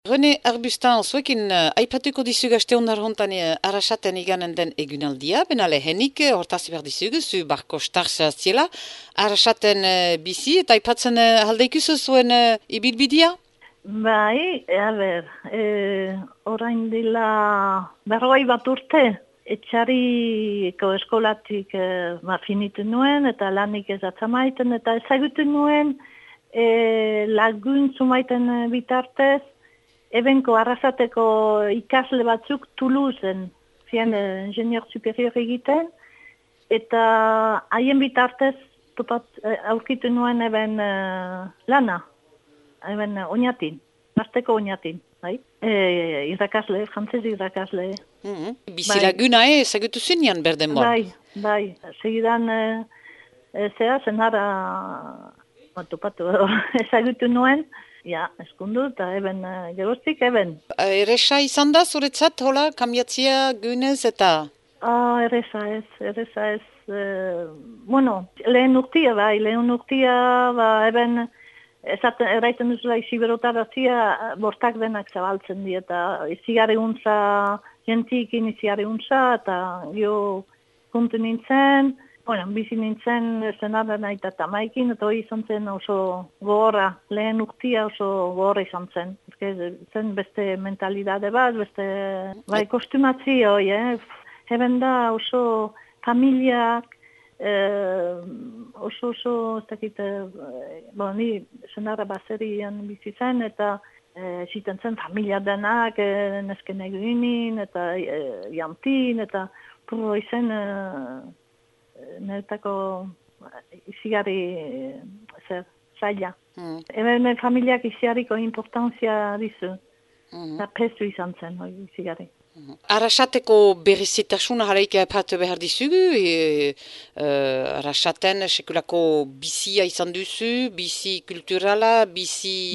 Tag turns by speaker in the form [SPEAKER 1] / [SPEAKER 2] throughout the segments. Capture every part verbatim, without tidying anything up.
[SPEAKER 1] Rene Arbustan, zuekin uh, aipatuko dizugu aste hondar hontan uh, Arrasaten iganen den egunaldia, bena lehenik, uh, hortaz behar dizugu, zu barko starsa ziela, Arrasaten uh, bizi, eta aipatzen uh, aldeikuzu zuen uh, ibilbidia?
[SPEAKER 2] Bai, a ber, e, orain dela berroi bat urte, etxariko eskolatik e, ba, finitu nuen, eta lanik ez atzamaiten, eta ezagutu nuen e, lagun zumaiten bitartez, ebenko Arrasateko ikasle batzuk Toulouseen, zien e, ingenieur superior egiten, eta haien bitartez topat, e, aurkitu nuen eben e, lana. Eben oinatin, gazteko oinatin, bai? E, irakasle, frantzez irakasle.
[SPEAKER 1] Mm-hmm. Bizilaguna, bai. eh, ezagutu zinean berden mor.
[SPEAKER 2] Bai, bai, segidan e, e, zea, zenara batupatu ezagutu nuen, ja, eskundu, eta eben e, geroztik, eben.
[SPEAKER 1] Eresa izan da, zuretzat, hola, kambiatzia gunez eta?
[SPEAKER 2] Ah, eresa ez, eresa ez, e, bueno, lehen urtia, bai, lehen urtia, ba, eben, Ezaten, erraiten duzula iziberotarazia bortak denak zabaltzen di, eta izigare untza, jentikin izigare untza, eta jo kontu nintzen, bueno, bizi nintzen zenarra nahi eta tamaikin, eta hori izan zen oso gogorra, lehen urtia oso gogorra izan zen. Ezke, zen beste mentalidade bat, beste, bai, kostumazio, eh? Heben da oso familiak, Eh, oso oso ez dakit, eh, bon, ni senarra baserian bizi zen eta eh, ziten zen familia denak eh, nesken eginin eta eh, jantin eta puro izen eh, niretako izigarri eh, zer, zaila. Mm. Eben familiak izigarriko importantzia dizu. Mm. Eta pestu izan zen, hori izigarri.
[SPEAKER 1] Arrasateko berrizitasuna jaraik aipatu behar dizugu, e, uh, Arrasaten sekulako bizia izan duzu, bizi kulturala, bizi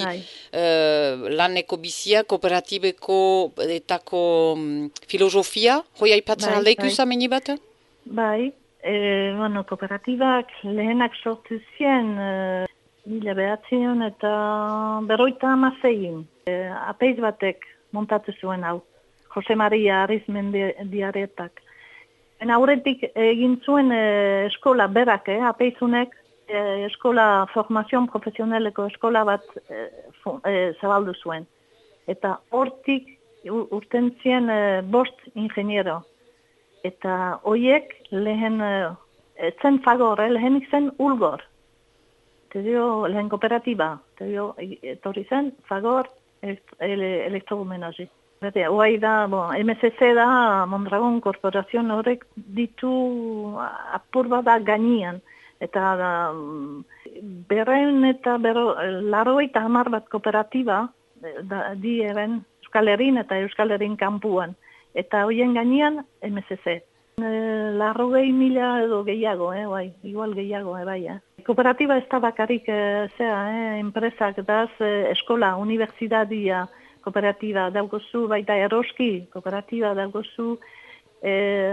[SPEAKER 1] uh, laneko bizia, kooperatibeko etako um, filosofia, hoi aipatzen bai, aldeikuz bai. Ameni bat?
[SPEAKER 2] Bai, e, bueno, kooperatibak lehenak sortu zien, e, mila behatzion eta berroita amazein, e, apeiz batek montatu zuen hau. Jose Maria Arizmendiaretak. En aurretik egin zuen e, eskola berak, eh, apeizunek, e, eskola formazion profesionaleko eskola bat e, e, zabaldu zuen. Eta hortik urten zien e, bost ingeniero. Eta hoiek lehen, e, zen fagor, eh, lehenik zen ulgor. Tedio, lehen kooperatiba. Tedio, etorri zen fagor elektromenazi. Hoai da, bon, M C C da, Mondragon Korporazioan horrek ditu apur bat da gainean. Eta da, berreun eta berro, laro eta hamar bat kooperatiba da, di eben Euskal Herrin eta Euskal Herrin kanpuan. Eta hoien gainean M C C. E, laro gehi mila edo gehiago, eh, bai, igual gehiago, eh, bai, eh. Kooperatiba ez da bakarik, eh, zera, eh, enpresak daz, eh, eskola, universidadia, kooperatiba daugozu, baita eroski, kooperatiba daugozu, e,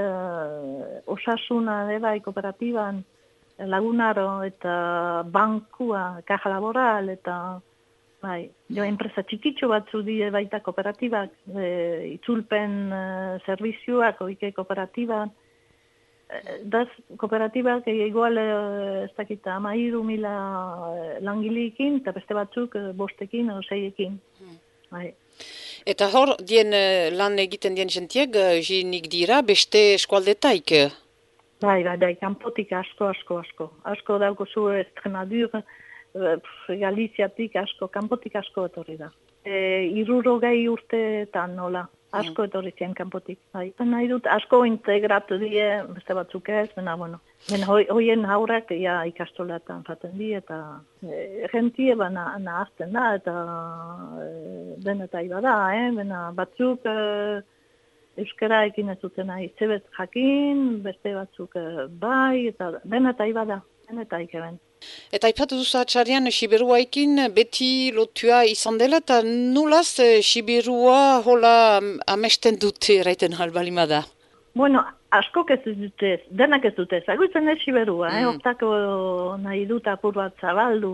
[SPEAKER 2] osasuna, de bai, kooperatiban, lagunaro, eta bankua, kaja laboral, eta, bai, jo, enpresa txikitxo batzu die baita kooperatibak, e, itzulpen e, servizioak, oike kooperatiban, e, daz, kooperatibak igual, e, ez dakita, amairu mila langilikin, eta beste batzuk e, bostekin, o seiekin, bai.
[SPEAKER 1] Eta hor, dien lan egiten dien jentiek, jenik dira, beste eskualdetaik?
[SPEAKER 2] Bai, bai, bai, kanpotik asko, asko, asko. Asko daukozu Estremadura, Galiziatik asko, kanpotik asko etorri da. E, iruro gai urteetan nola, asko etorri zien kanpotik. Bai, nahi dut, asko integratu die, beste batzuk ez, bena, bueno. Ben, hoi, hoien haurak ja, ikastolatan jaten di, eta e, gentie bana nahazten da, eta e, benetai bada, eh? Bena, batzuk e, euskara ekin ez duten nahi zebet jakin, beste batzuk e, bai, eta benetai bada, benetai keben.
[SPEAKER 1] Eta aipatu duzu atxarian, Siberuaikin beti lotua izan dela, eta nulaz Siberua hola amesten dute eraiten halbalima da?
[SPEAKER 2] Bueno, askok ez dute, denak ez dute, zagutzen ez Siberua, mm. eh? Hortako nahi dut apur bat zabaldu.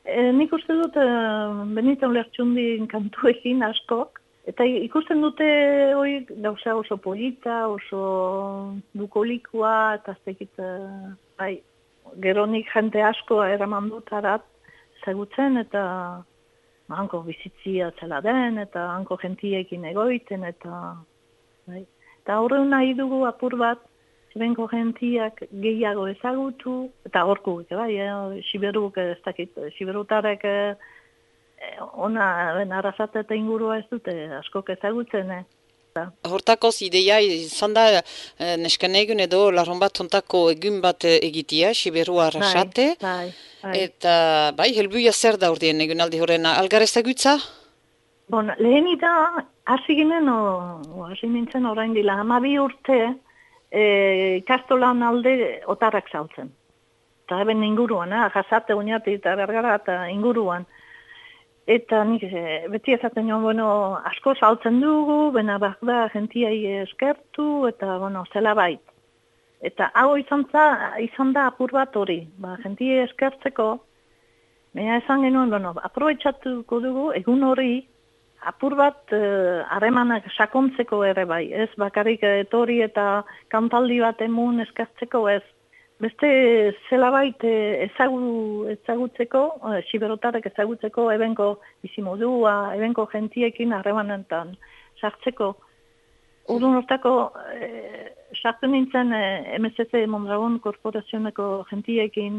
[SPEAKER 2] E, nik uste dut e, Benito Lertxundin kantuekin askok, eta ikusten dute hori gauza oso polita, oso bukolikoa, eta aztekit, bai, gero nik jente asko eraman dut arat zagutzen, eta hanko bizitzia zela den, eta hanko gentiekin egoiten, eta bai. Eta horren nahi dugu apur bat, benko gentiak gehiago ezagutu, eta horku, bai, eh, Siberuk, ez dakit, Siberutarek eh, ona, ben, Arrasate eta ingurua ez dute, askok ezagutzen, eh.
[SPEAKER 1] Hortakoz ideia izan da eh, nesken egun edo larun bat ontako egun bat egitea, Siberua Arrasate.
[SPEAKER 2] Bai, bai.
[SPEAKER 1] Eta, bai, helbuia zer da ordien egun aldi horren algar ezagutza?
[SPEAKER 2] Bon, lehen ita, hasi ginen, o, hasi nintzen orain dila, hamabi urte, E, ikastolan alde otarrak saltzen. Eta eben inguruan, eh? Jasate, Oñati eta Bergara eta inguruan. Eta nik e, beti ezaten joan, bueno, asko saltzen dugu, bena bak da gentiai eskertu, eta, bueno, zela bait. Eta hau izan, za, izan da apur bat hori, ba, gentiai eskertzeko, baina esan genuen, bueno, aprobetxatuko dugu, egun hori, apur bat harremanak sakontzeko ere bai, ez bakarrik etori eta kantaldi bat emun eskartzeko ez. Beste zelabait ezagu, ezagutzeko, eh, siberotarek ezagutzeko ebenko bizimodua, ebenko gentiekin harremanetan sartzeko. Urrun hortako, eh, sartu nintzen eh, M S C Mondragon korporazioneko gentiekin,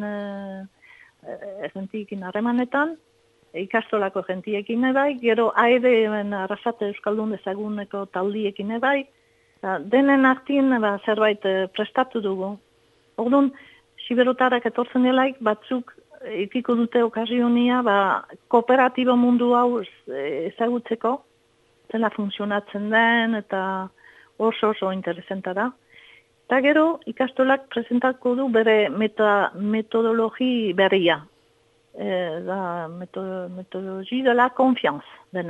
[SPEAKER 2] eh, gentiekin harremanetan, ikastolako gentiekin ebai, gero aedeen Arrasate Euskaldun dezaguneko taldiekin ebai, denen artien ba, zerbait prestatu dugu. Orduan, siberotarak etortzen delaik, batzuk ikiko dute okazionia, ba, kooperatibo mundu hau ezagutzeko, zela funtzionatzen den, eta oso oso interesenta da. Eta gero, ikastolak presentako du bere meta, metodologi berria. Eh, da metodologi de la confiance dena.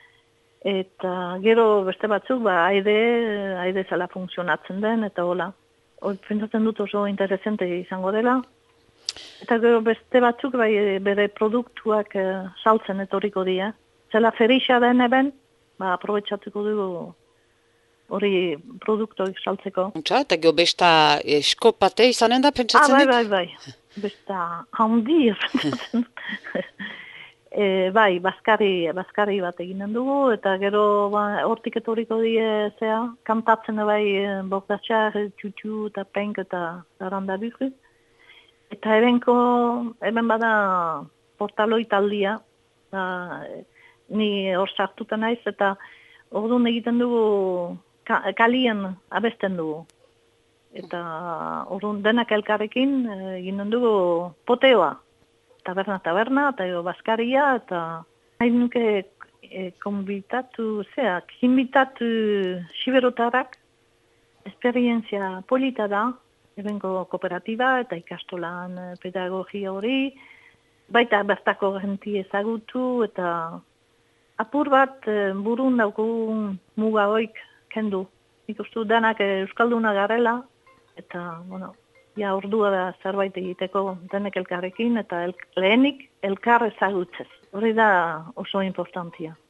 [SPEAKER 2] Eta gero beste batzuk, ba, aide, aide zela funtzionatzen den, eta hola. Hor, pentsatzen dut oso interesante izango dela. Eta gero beste batzuk, bai, bere produktuak eh, saltzen etorriko dira. Zela ferixa den eben, ba, aprobetxatuko dugu hori produktuak saltzeko.
[SPEAKER 1] Untsa, eta gero besta eskopate izanen da, pentsatzen
[SPEAKER 2] ah,
[SPEAKER 1] dit?
[SPEAKER 2] bai, bai, bai. Besta handi, e, bai, bazkari, bazkari bat eginen dugu, eta gero ba, hortik etorriko die zea, kantatzen bai Bogdatxar, txutxu eta penk eta zaranda bukru. Eta ebenko, eben bada portaloi taldia, da, ni hor sartuta naiz, eta orduan egiten dugu ka, kalien abesten dugu. Eta orduan denak elkarrekin eginen dugu poteoa. Taberna, taberna, eta jo bazkaria, eta nahi nuke e, konbitatu, zeak, inbitatu siberotarak, esperientzia polita da, ebenko kooperatiba eta ikastolan pedagogia hori, baita bertako genti ezagutu, eta apur bat burun daukugun muga hoik kendu. Ikustu denak euskalduna garela, eta, bueno, ja ordua da zerbait egiteko denek elkarrekin, eta el, lehenik elkar ezagutzez. Hori da oso importantia.